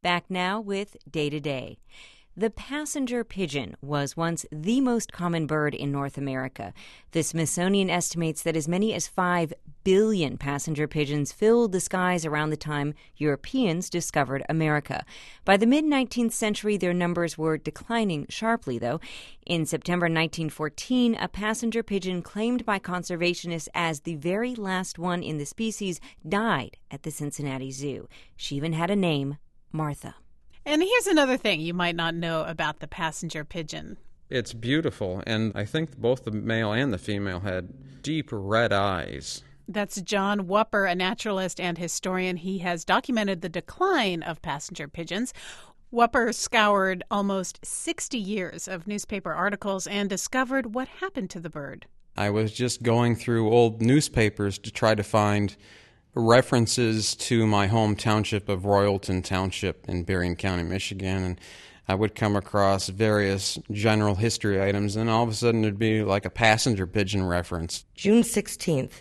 Back now with Day to Day. The passenger pigeon was once the most common bird in North America. The Smithsonian estimates that as many as 5 billion passenger pigeons filled the skies around the time Europeans discovered America. By the mid-19th century, their numbers were declining sharply, though. In September 1914, a passenger pigeon claimed by conservationists as the very last one in the species died at the Cincinnati Zoo. She even had a name, Martha. And here's another thing you might not know about the passenger pigeon. It's beautiful, and I think both the male and the female had deep red eyes. That's John Wupper, a naturalist and historian. He has documented the decline of passenger pigeons. Wupper scoured almost 60 years of newspaper articles and discovered what happened to the bird. I was just going through old newspapers to try to find references to my home township of Royalton Township in Berrien County, Michigan, and I would come across various general history items, and all of a sudden there'd be like a passenger pigeon reference. June 16th,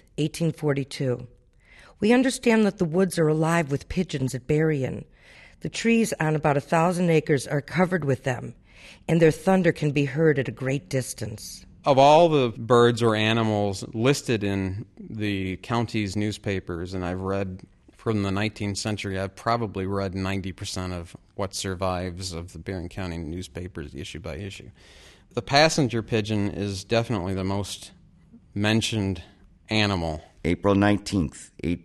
1842. We understand that the woods are alive with pigeons at Berrien. The trees on about 1,000 acres are covered with them, and their thunder can be heard at a great distance. Of all the birds or animals listed in the county's newspapers, and I've read from the 19th century, I've probably read 90% of what survives of the Berrien County newspapers issue by issue. The passenger pigeon is definitely the most mentioned animal. April 19th,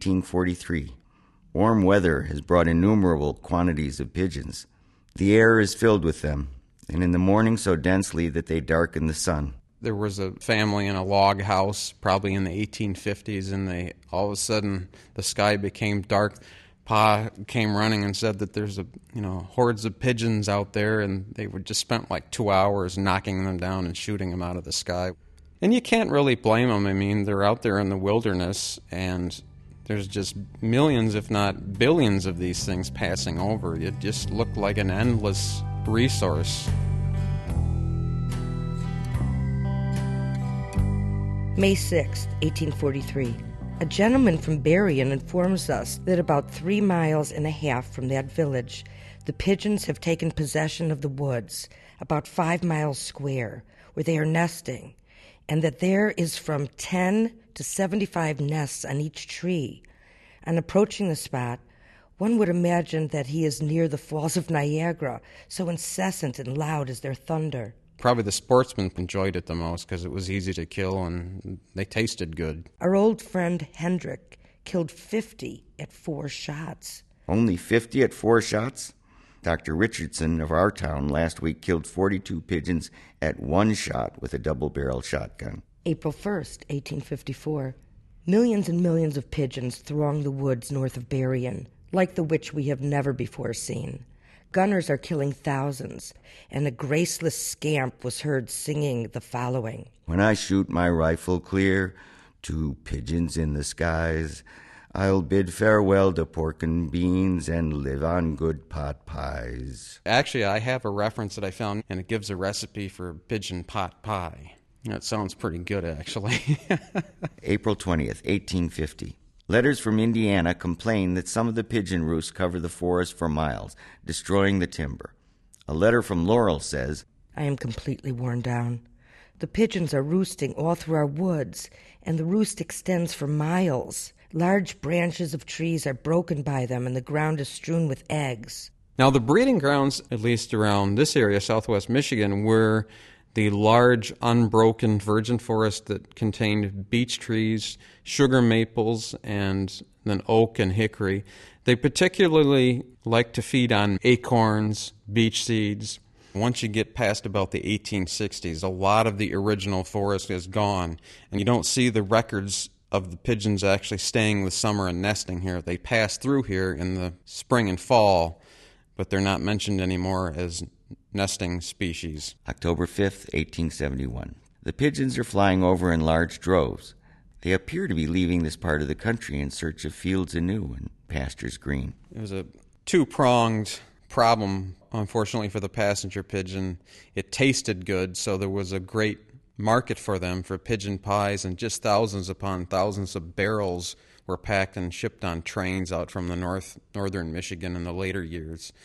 1843. Warm weather has brought innumerable quantities of pigeons. The air is filled with them, and in the morning so densely that they darken the sun. There was a family in a log house, probably in the 1850s, and all of a sudden the sky became dark. Pa came running and said that there's hordes of pigeons out there, and they would just spent like 2 hours knocking them down and shooting them out of the sky. And you can't really blame them. I mean, they're out there in the wilderness, and there's just millions, if not billions, of these things passing over. It just looked like an endless resource. May 6, 1843. A gentleman from Berrien informs us that about 3.5 miles from that village, the pigeons have taken possession of the woods, about 5 miles square, where they are nesting, and that there is from 10 to 75 nests on each tree. On approaching the spot, one would imagine that he is near the Falls of Niagara, so incessant and loud is their thunder. Probably the sportsmen enjoyed it the most because it was easy to kill and they tasted good. Our old friend Hendrick killed 50 at 4 shots. Only 50 at 4 shots? Dr. Richardson of our town last week killed 42 pigeons at 1 shot with a double-barrel shotgun. April 1st, 1854. Millions and millions of pigeons throng the woods north of Berrien, like the which we have never before seen. Gunners are killing thousands, and a graceless scamp was heard singing the following. When I shoot my rifle clear to pigeons in the skies, I'll bid farewell to pork and beans and live on good pot pies. Actually, I have a reference that I found, and it gives a recipe for pigeon pot pie. That sounds pretty good, actually. April 20th, 1850. Letters from Indiana complain that some of the pigeon roosts cover the forest for miles, destroying the timber. A letter from Laurel says, I am completely worn down. The pigeons are roosting all through our woods, and the roost extends for miles. Large branches of trees are broken by them, and the ground is strewn with eggs. Now, the breeding grounds, at least around this area, southwest Michigan, were the large, unbroken virgin forest that contained beech trees, sugar maples, and then oak and hickory. They particularly like to feed on acorns, beech seeds. Once you get past about the 1860s, a lot of the original forest is gone, and you don't see the records of the pigeons actually staying the summer and nesting here. They pass through here in the spring and fall, but they're not mentioned anymore as nesting species. October 5th, 1871. The pigeons are flying over in large droves. They appear to be leaving this part of the country in search of fields anew and pastures green. It was a two-pronged problem, unfortunately, for the passenger pigeon. It tasted good, so there was a great market for them for pigeon pies, and just thousands upon thousands of barrels were packed and shipped on trains out from the northern Michigan in the later years.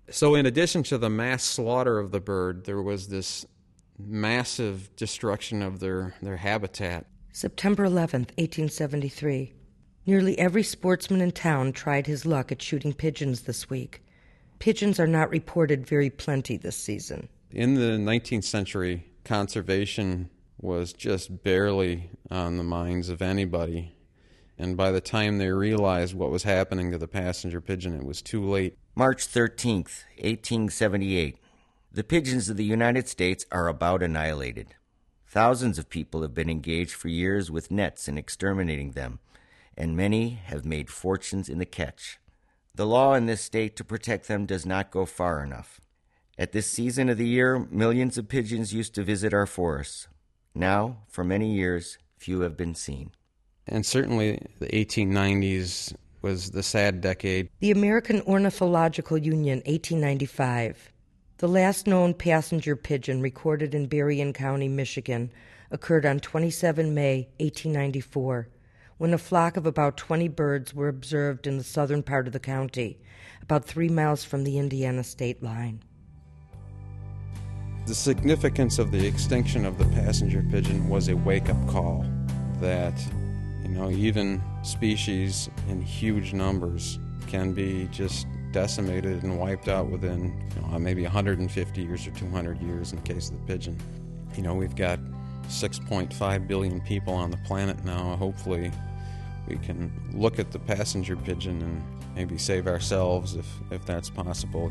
So in addition to the mass slaughter of the bird, there was this massive destruction of their habitat. September 11th, 1873. Nearly every sportsman in town tried his luck at shooting pigeons this week. Pigeons are not reported very plenty this season. In the 19th century, conservation was just barely on the minds of anybody. And by the time they realized what was happening to the passenger pigeon, it was too late. March 13th, 1878. The pigeons of the United States are about annihilated. Thousands of people have been engaged for years with nets in exterminating them, and many have made fortunes in the catch. The law in this state to protect them does not go far enough. At this season of the year, millions of pigeons used to visit our forests. Now, for many years, few have been seen. And certainly the 1890s was the sad decade. The American Ornithological Union, 1895. The last known passenger pigeon recorded in Berrien County, Michigan, occurred on 27 May, 1894, when a flock of about 20 birds were observed in the southern part of the county, about 3 miles from the Indiana state line. The significance of the extinction of the passenger pigeon was a wake-up call that, even species in huge numbers can be just decimated and wiped out within maybe 150 years or 200 years in the case of the pigeon. We've got 6.5 billion people on the planet now. Hopefully we can look at the passenger pigeon and maybe save ourselves if that's possible.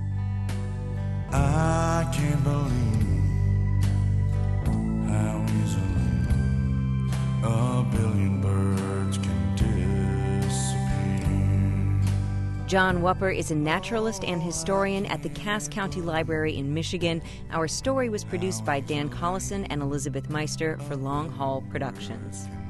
I can't believe how easily a billion birds can disappear. John Wupper is a naturalist and historian at the Cass County Library in Michigan. Our story was produced by Dan Collison and Elizabeth Meister for Long Haul Productions.